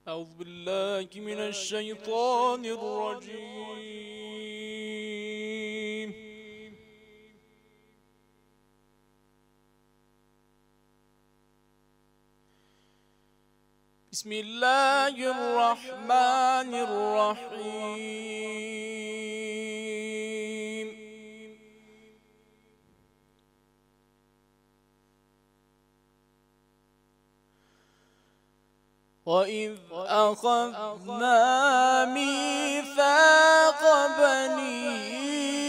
أعوذ بالله من الشيطان الرجيم. بسم الله الرحمن الرحيم. وإذ أخذنا ميثاق بني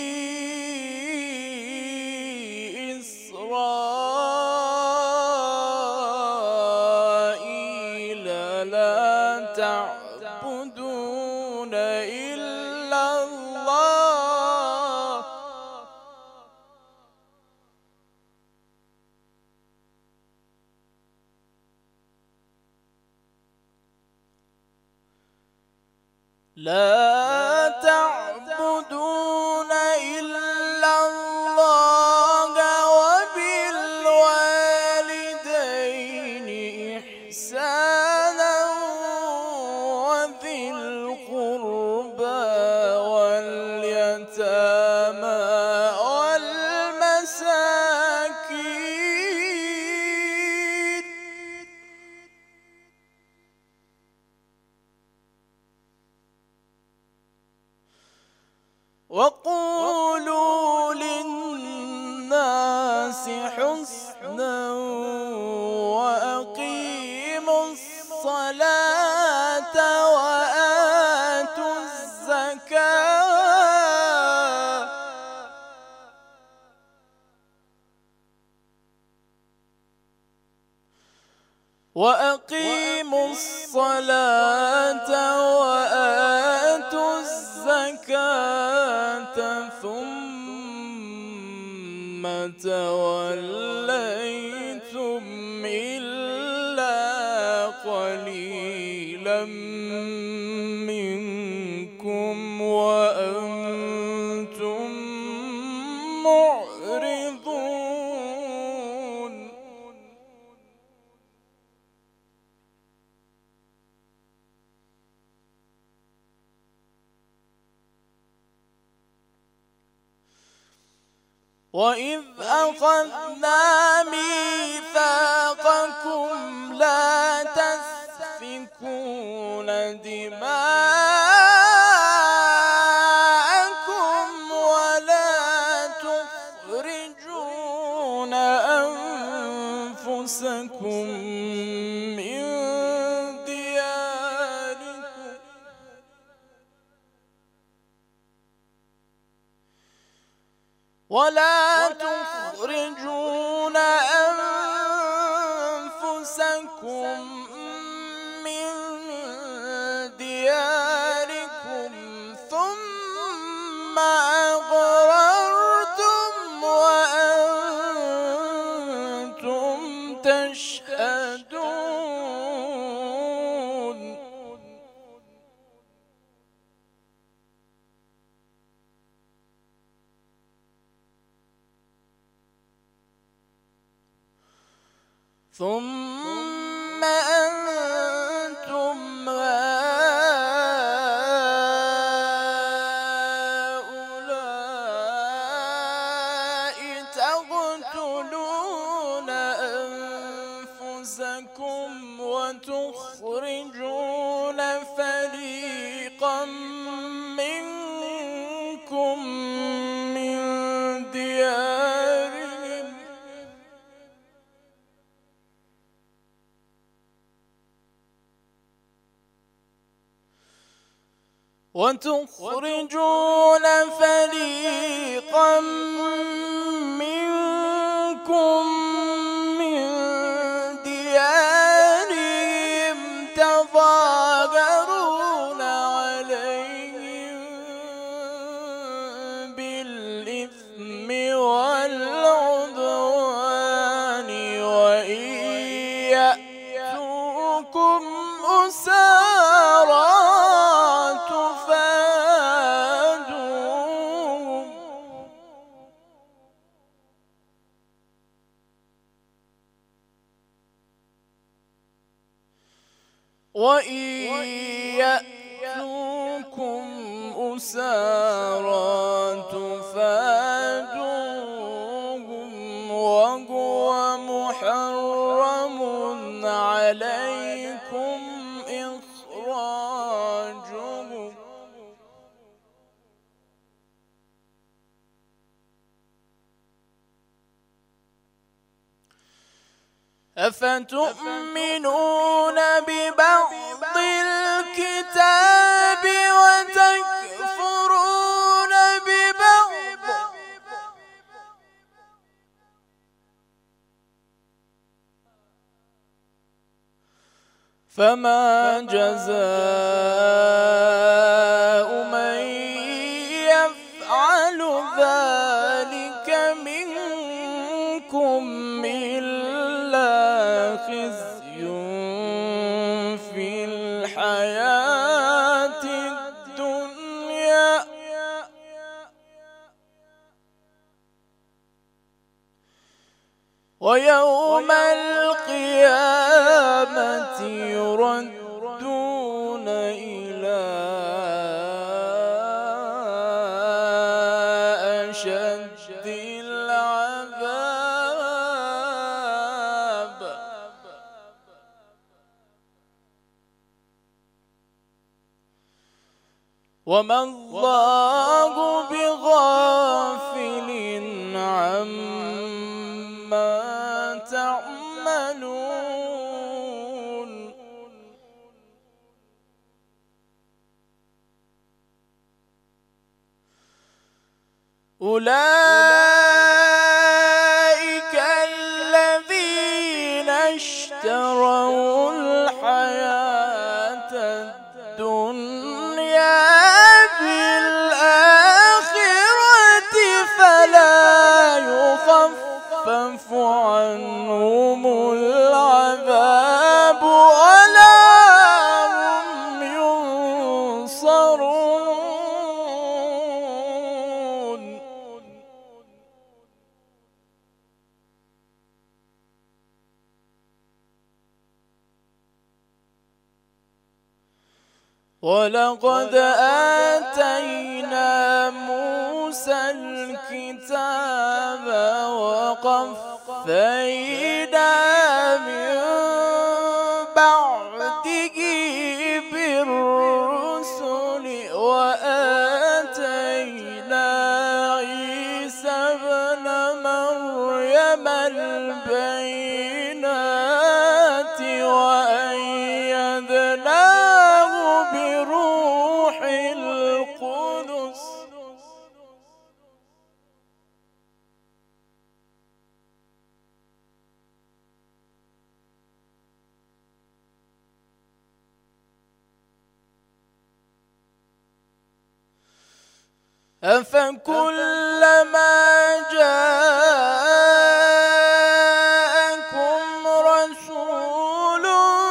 إسرائيل لا تعبدون إلا الله وبالوالدين إحسانا وذي القربى واليتامى والمساكين وقولوا للناس حسنا وأقيموا الصلاة وآتوا الزكاة ثم توليتم إلا قليلا منكم وأنتم معرضون. وإذ أخذنا ميثاقكم لا تسفكون دماءكم ولا تخرجون أنفسكم من دياركم ثم أقررتم وأنتم تشهدون. ثم أنتم هؤلاء تقتلون أنفسكم وتخرجون فريقا منكم من ديارهم تظاهرون عليهم بالإثم والعدوان وإن يأتوكم أسارى تفادوهم وإن يأتوكم أسارى تفادوهم وهو محرم عليكم إخراجهم أفتؤمنون ببعض الكتاب وتكفرون ببعض فما جزاء من يفعل ذلك منكم إلا خزي في الحياة الدنيا ويوم القيامة يردون إلى أشد العذاب وما الله بغافل عما تعملون أولئك الذين اشتروا الحياة الدنيا بالآخرة فلا يخفف عنهم العذاب ولا هم ينصرون ولقد آتينا موسى الكتاب وقفينا من بعده بالرسل وآتينا عيسى ابن مريم البينات وأيدناه بروح القدس أفكلما جاءكم رسول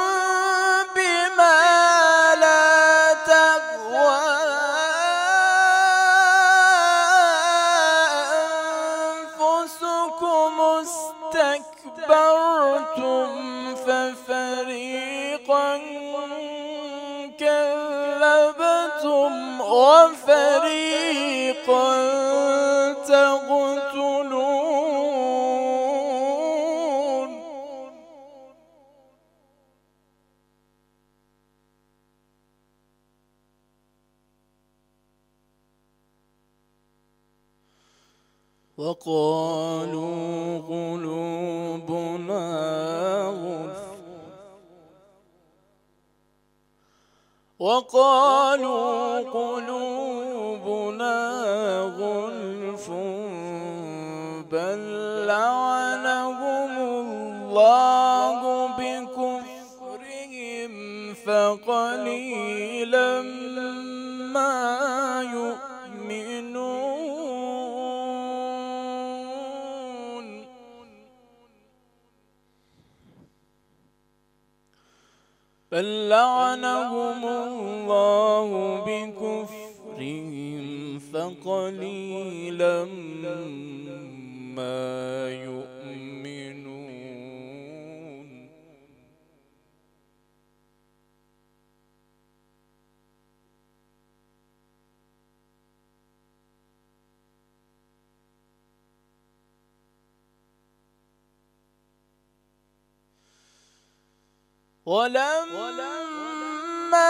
بما لا تهوى أنفسكم استكبرتم ففريقا كذبتم وفريقا تقتلون وقالوا قلوبنا غلف بل لعنهم الله بكفرهم فقليلا ما يؤمنون بل لعنهم الله بكفرهم فقليلا ما يؤمنون ولما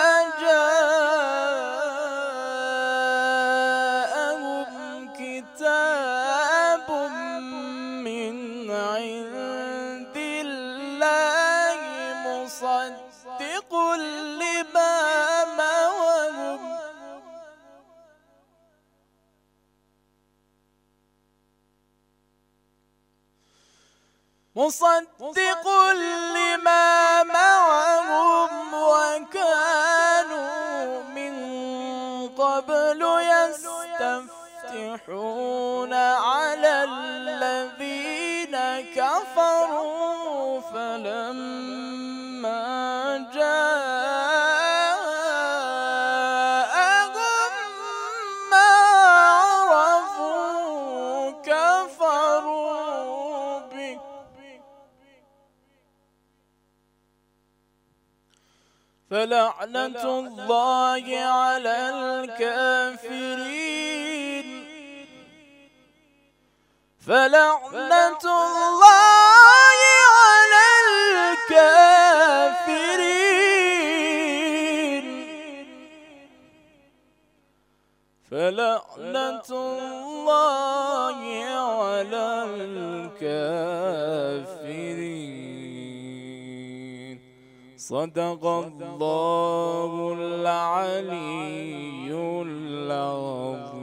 جاءهم كتاب من عند الله مصدق لما معهم وكانوا من قبل يستفتحون على الذين كفروا فلما جاءهم ما عرفوا كفروا به فلعنة الله على الكافرين فلعنة الله على الكافرين فلعنة الله على الكافرين. صدق الله العلي العظيم.